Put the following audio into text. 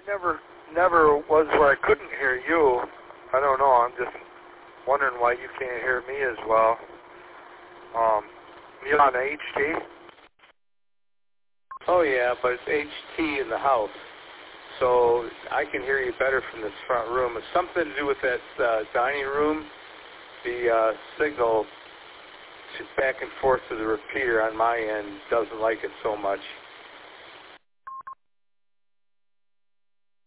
never was where I couldn't hear you. I don't know. I'm just wondering why you can't hear me as well. You on HT? Oh yeah, but it's HT in the house, so I can hear you better from this front room. It's something to do with that dining room. The signal back and forth to the repeater on my end doesn't like it so much.